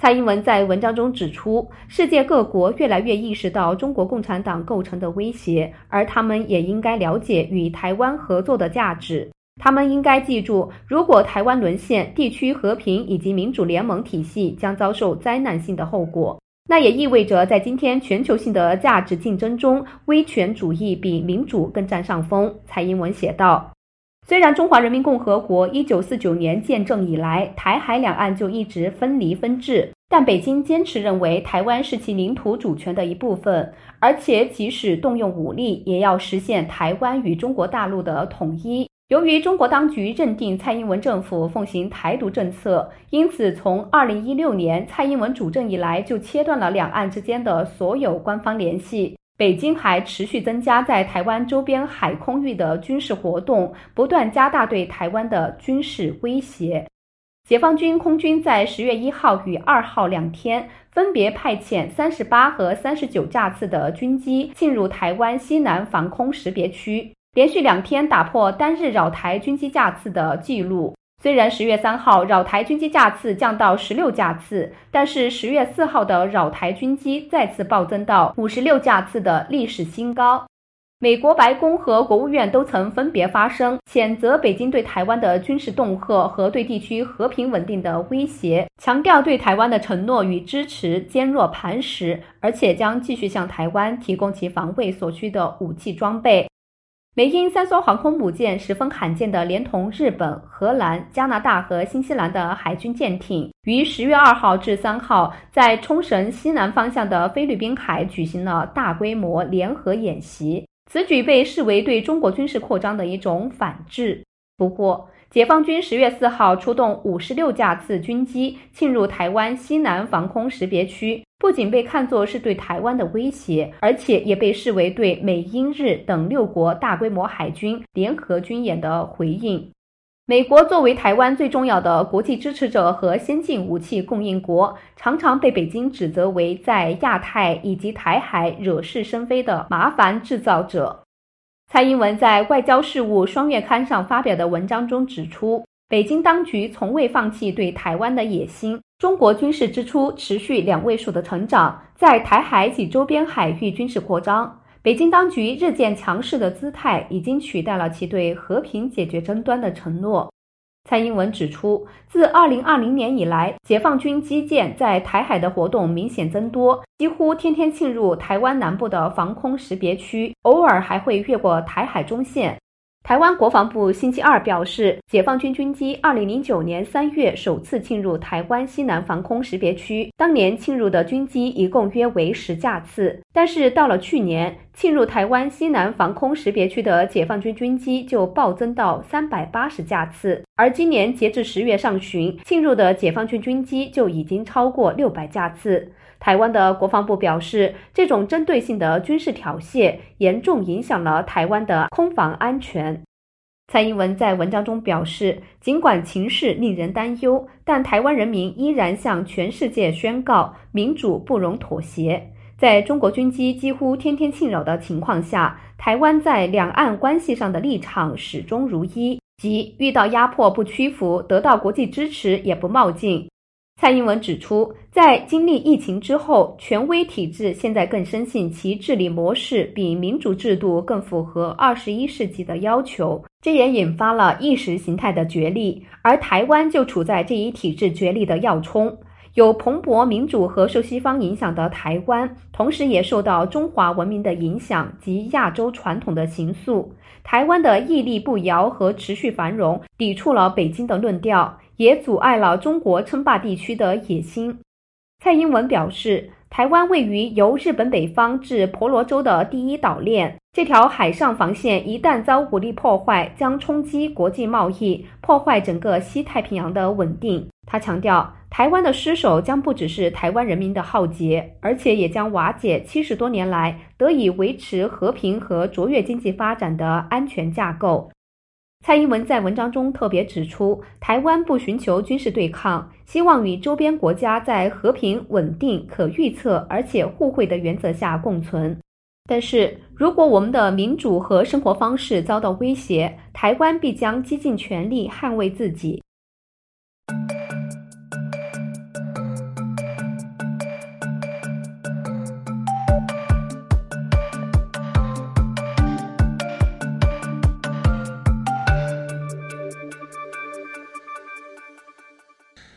蔡英文在文章中指出，世界各国越来越意识到中国共产党构成的威胁，而他们也应该了解与台湾合作的价值。他们应该记住，如果台湾沦陷，地区和平以及民主联盟体系将遭受灾难性的后果。那也意味着在今天全球性的价值竞争中，威权主义比民主更占上风。蔡英文写道，虽然中华人民共和国1949年建政以来，台海两岸就一直分离分治，但北京坚持认为台湾是其领土主权的一部分，而且即使动用武力，也要实现台湾与中国大陆的统一。由于中国当局认定蔡英文政府奉行台独政策，因此从2016年蔡英文主政以来，就切断了两岸之间的所有官方联系。北京还持续增加在台湾周边海空域的军事活动，不断加大对台湾的军事威胁。解放军空军在10月1号与2号2天，分别派遣38和39架次的军机进入台湾西南防空识别区，连续2天打破单日扰台军机架次的纪录。虽然10月3号扰台军机架次降到16架次，但是10月4号的扰台军机再次暴增到56架次的历史新高。美国白宫和国务院都曾分别发声，谴责北京对台湾的军事恫吓和对地区和平稳定的威胁，强调对台湾的承诺与支持坚若磐石，而且将继续向台湾提供其防卫所需的武器装备。美英3艘航空母舰十分罕见的连同日本、荷兰、加拿大和新西兰的海军舰艇，于10月2号至3号在冲绳西南方向的菲律宾海举行了大规模联合演习。此举被视为对中国军事扩张的一种反制。不过，解放军10月4号出动56架次军机进入台湾西南防空识别区，不仅被看作是对台湾的威胁，而且也被视为对美英日等6国大规模海军联合军演的回应。美国作为台湾最重要的国际支持者和先进武器供应国，常常被北京指责为在亚太以及台海惹是生非的麻烦制造者。蔡英文在外交事务双月刊上发表的文章中指出，北京当局从未放弃对台湾的野心，中国军事支出持续2位数的成长，在台海及周边海域军事扩张。北京当局日渐强势的姿态已经取代了其对和平解决争端的承诺。蔡英文指出，自2020年以来，解放军机舰在台海的活动明显增多，几乎天天进入台湾南部的防空识别区，偶尔还会越过台海中线。台湾国防部星期二表示，解放军军机2009年3月首次进入台湾西南防空识别区，当年进入的军机一共约为10架次，但是到了去年，进入台湾西南防空识别区的解放军军机就暴增到380架次，而今年截至10月上旬，进入的解放军军机就已经超过600架次。台湾的国防部表示，这种针对性的军事挑衅严重影响了台湾的空防安全。蔡英文在文章中表示，尽管情势令人担忧，但台湾人民依然向全世界宣告，民主不容妥协。在中国军机几乎天天侵扰的情况下，台湾在两岸关系上的立场始终如一，即遇到压迫不屈服，得到国际支持也不冒进。蔡英文指出，在经历疫情之后，权威体制现在更深信其治理模式比民主制度更符合21世纪的要求，这也引发了意识形态的角力，而台湾就处在这一体制角力的要冲。有蓬勃民主和受西方影响的台湾，同时也受到中华文明的影响及亚洲传统的形塑。台湾的屹立不摇和持续繁荣，抵触了北京的论调，也阻碍了中国称霸地区的野心。蔡英文表示，台湾位于由日本北方至婆罗洲的第一岛链，这条海上防线一旦遭武力破坏，将冲击国际贸易，破坏整个西太平洋的稳定。他强调，台湾的失守将不只是台湾人民的浩劫，而且也将瓦解70多年来得以维持和平和卓越经济发展的安全架构。蔡英文在文章中特别指出，台湾不寻求军事对抗，希望与周边国家在和平、稳定、可预测而且互惠的原则下共存。但是，如果我们的民主和生活方式遭到威胁，台湾必将竭尽全力捍卫自己。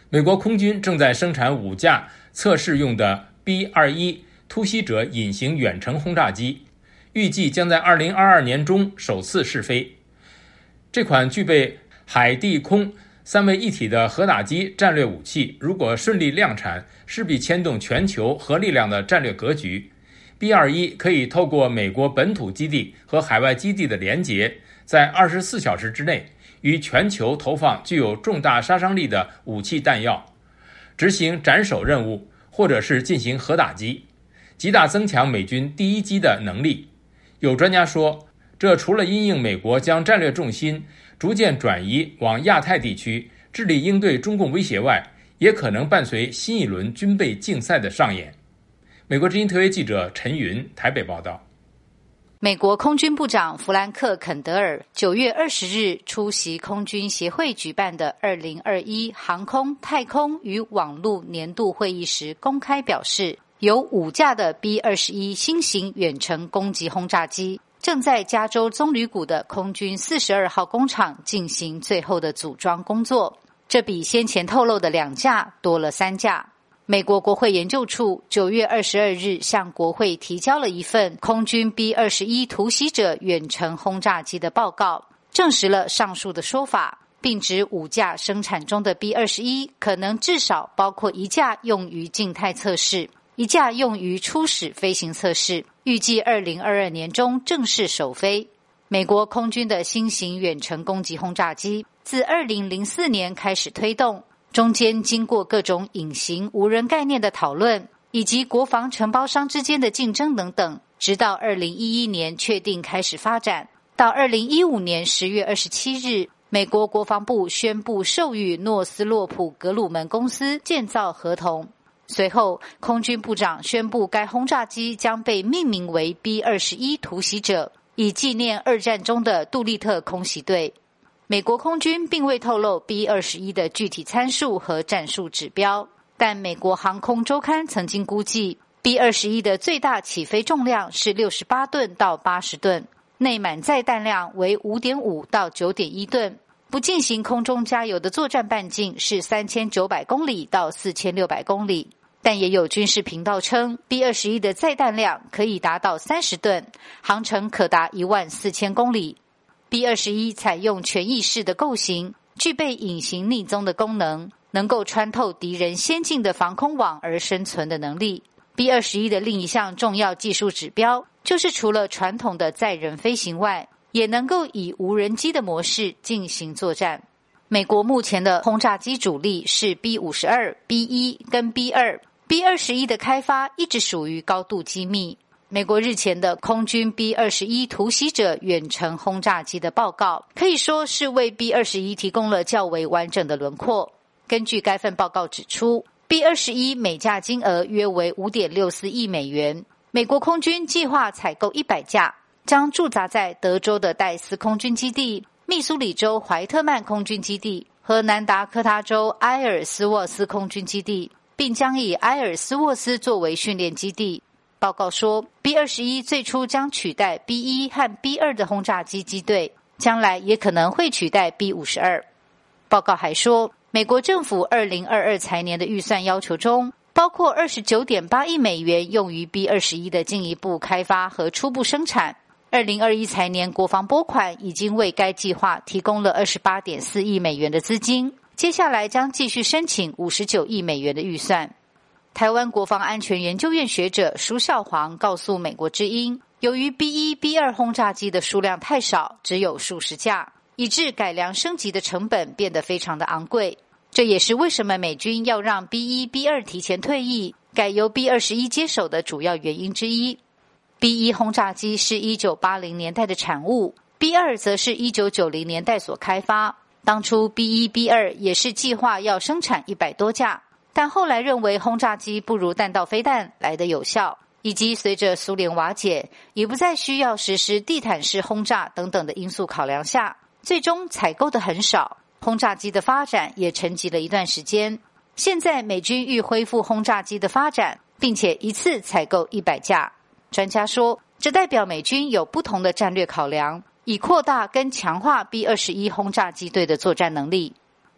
美国空军正在生产5架测试用的 B-21 突袭者隐形远程轰炸机，预计将在2022年中首次试飞。这款具备海地空3位一体的核打击战略武器，如果顺利量产，势必牵动全球核力量的战略格局。B-21 可以透过美国本土基地和海外基地的连结，在24小时之内于全球投放具有重大杀伤力的武器弹药，执行斩首任务或者是进行核打击，极大增强美军第一击的能力。有专家说，这除了因应美国将战略重心逐渐转移往亚太地区，致力应对中共威胁外，也可能伴随新一轮军备竞赛的上演。美国之音特约记者陈云台北报道。 美国空军部长弗兰克·肯德尔9月20日出席空军协会举办的2021航空、太空与网络年度会议时公开表示，有5架的 B-21 新型远程攻击轰炸机正在加州棕榈谷的空军42号工厂进行最后的组装工作，这比先前透露的2架多了3架。美国国会研究处9月22日向国会提交了一份空军 B-21 突袭者远程轰炸机的报告，证实了上述的说法，并指5架生产中的 B-21 可能至少包括1架用于静态测试，1架用于初始飞行测试，预计2022年中正式首飞。美国空军的新型远程攻击轰炸机自2004年开始推动，中间经过各种隐形无人概念的讨论，以及国防承包商之间的竞争等等，直到2011年确定开始发展。到2015年10月27日，美国国防部宣布授予诺斯洛普格鲁门公司建造合同。随后，空军部长宣布该轰炸机将被命名为 B-21 突袭者，以纪念2战中的杜立特空袭队。美国空军并未透露 B-21 的具体参数和战术指标，但美国航空周刊曾经估计 B-21 的最大起飞重量是68吨到80吨，内满载弹量为 5.5 到 9.1 吨，不进行空中加油的作战半径是3900公里到4600公里。但也有军事频道称 B-21 的载弹量可以达到30吨，航程可达14000公里。B-21 采用全翼式的构型，具备隐形匿踪的功能，能够穿透敌人先进的防空网而生存的能力。B-21 的另一项重要技术指标，就是除了传统的载人飞行外，也能够以无人机的模式进行作战。美国目前的轰炸机主力是 B-52、B-1 跟 B-2。B-21 的开发一直属于高度机密。美国日前的空军 B-21 突袭者远程轰炸机的报告，可以说是为 B-21 提供了较为完整的轮廓。根据该份报告指出， B-21 每架金额约为 5.64 亿美元。美国空军计划采购100架，将驻扎在德州的戴斯空军基地、密苏里州怀特曼空军基地和南达科他州埃尔斯沃斯空军基地，并将以埃尔斯沃斯作为训练基地。报告说 B-21 最初将取代 B-1 和 B-2 的轰炸机机队，将来也可能会取代 B-52。报告还说，美国政府2022财年的预算要求中，包括 29.8 亿美元用于 B-21 的进一步开发和初步生产。2021财年国防拨款已经为该计划提供了 28.4 亿美元的资金，接下来将继续申请59亿美元的预算。台湾国防安全研究院学者舒孝煌告诉美国之音，由于 B-1、B-2 轰炸机的数量太少，只有数十架，以致改良升级的成本变得非常的昂贵。这也是为什么美军要让 B-1、B-2 提前退役，改由 B-21 接手的主要原因之一。B-1 轰炸机是1980年代的产物， B-2 则是1990年代所开发。当初 B-1、B-2 也是计划要生产100多架，但后来认为轰炸机不如弹道飞弹来得有效，以及随着苏联瓦解，也不再需要实施地毯式轰炸等等的因素考量下，最终采购的很少，轰炸机的发展也沉寂了一段时间。现在美军欲恢复轰炸机的发展，并且一次采购100架。专家说，这代表美军有不同的战略考量，以扩大跟强化 B-21 轰炸机队的作战能力。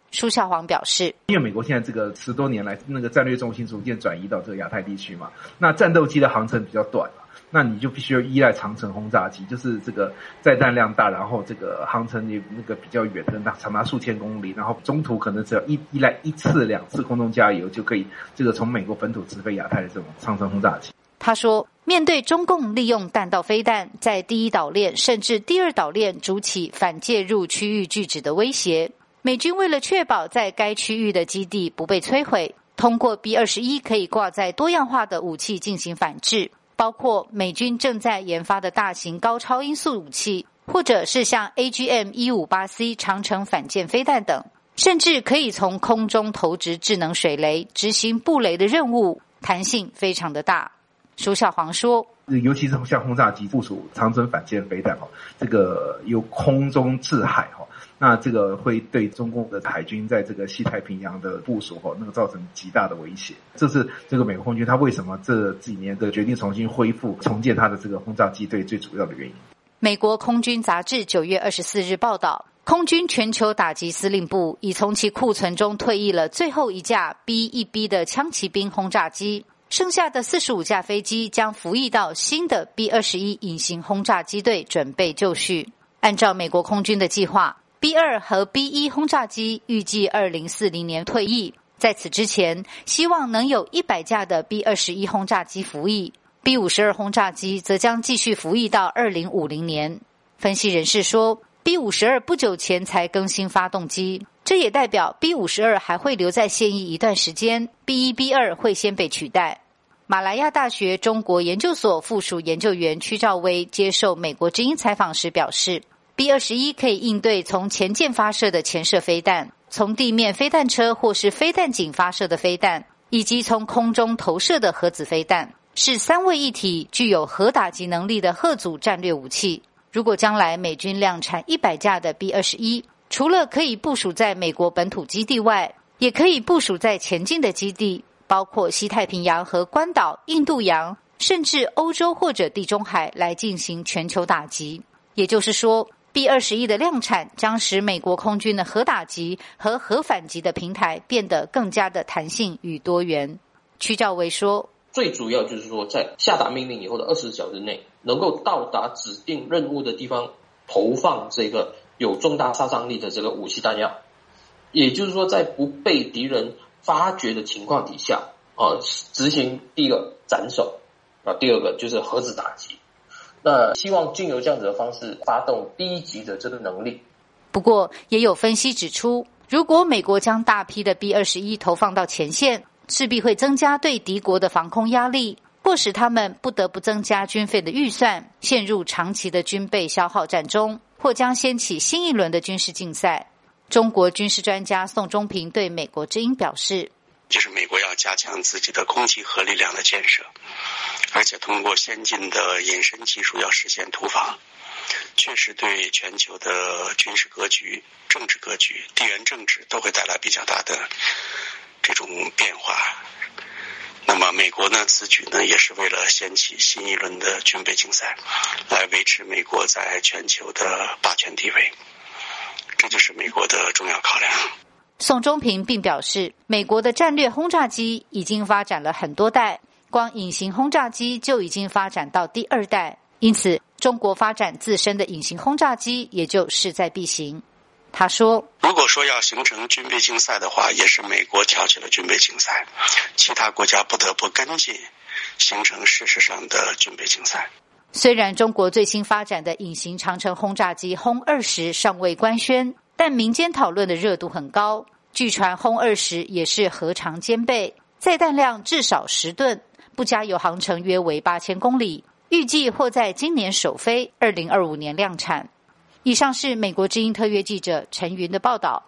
舒孝煌表示， 因为美国现在这个10多年来那个战略重心逐渐转移到这个亚太地区嘛，那战斗机的航程比较短，那你就必须要依赖长程轰炸机，就是这个载弹量大，然后这个航程也那个比较远的，长达数千公里，然后中途可能只要依赖1次2次空中加油就可以这个从美国本土直飞亚太的这种长程轰炸机。 他说，面对中共利用弹道飞弹在第一岛链甚至第二岛链筑起反介入区域拒止的威胁，美军为了确保在该区域的基地不被摧毁，通过 B-21 可以挂载多样化的武器进行反制，包括美军正在研发的大型高超音速武器，或者是像 AGM-158C 长程反舰飞弹等，甚至可以从空中投掷智能水雷执行布雷的任务，弹性非常的大。舒孝煌说， 尤其是像轰炸机部署长程反舰飞弹这个由空中至海那这个会对中共的海军在这个西太平洋的部署那个造成极大的威胁。这是这个美国空军他为什么这几年的决定重新重建他的这个轰炸机队最主要的原因。 美国空军杂志9月24日报道，空军全球打击司令部已从其库存中退役了最后一架 B-1B 的枪骑兵轰炸机，剩下的45架飞机将服役到新的 B-21 隐形轰炸机队准备就绪。按照美国空军的计划， B-2 和 B-1 轰炸机预计2040年退役，在此之前希望能有100架的 B-21 轰炸机服役， B-52 轰炸机则将继续服役到2050年。分析人士说， B-52 不久前才更新发动机，这也代表 B-52 还会留在现役一段时间， B-1、B-2 会先被取代。马来亚大学中国研究所附属研究员屈兆威接受美国之音采访时表示， B-21 可以应对从前舰发射的潜射飞弹，从地面飞弹车或是飞弹井发射的飞弹，以及从空中投射的核子飞弹，是3位一体具有核打击能力的核组战略武器。如果将来美军量产100架的 B-21， 除了可以部署在美国本土基地外，也可以部署在前进的基地，包括西太平洋和关岛、印度洋，甚至欧洲或者地中海来进行全球打击。也就是说， B-21 的量产将使美国空军的核打击和核反击的平台变得更加的弹性与多元。屈兆威说， 最主要就是说，在下达命令以后的24小时内，能够到达指定任务的地方投放这个有重大杀伤力的这个武器弹药，也就是说，在不被敌人发觉的情况底下执行第一个斩首第二个就是核子打击。那希望经由这样子的方式发动第一级的这个能力。 不过也有分析指出，如果美国将大批的 B-21 投放到前线，势必会增加对敌国的防空压力，或使他们不得不增加军费的预算，陷入长期的军备消耗战中，或将掀起新一轮的军事竞赛。中国军事专家宋忠平对美国之音表示， 就是美国要加强自己的空气核力量的建设，而且通过先进的隐身技术要实现突防，确实对全球的军事格局、政治格局、地缘政治都会带来比较大的这种变化。那么美国呢，此举呢也是为了掀起新一轮的军备竞赛，来维持美国在全球的霸权地位，这就是美国的重要考量。 宋忠平并表示，美国的战略轰炸机已经发展了很多代，光隐形轰炸机就已经发展到第2代，因此中国发展自身的隐形轰炸机也就势在必行。他说， 如果说要形成军备竞赛的话，也是美国挑起了军备竞赛，其他国家不得不跟进，形成事实上的军备竞赛。 虽然中国最新发展的隐形长程轰炸机轰20尚未官宣，但民间讨论的热度很高。据传轰20也是核常兼备，载弹量至少10吨，不加油航程约为8000公里，预计或在今年首飞，2025年量产。以上是美国之音特约记者陈云的报道。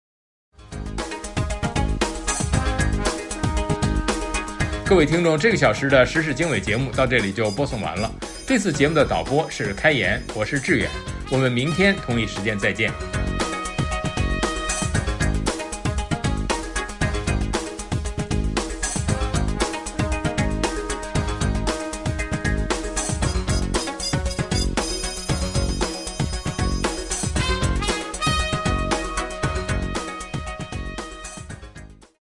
各位听众，这个小时的时事经纬节目到这里就播送完了。这次节目的导播是开言，我是志远，我们明天同一时间再见。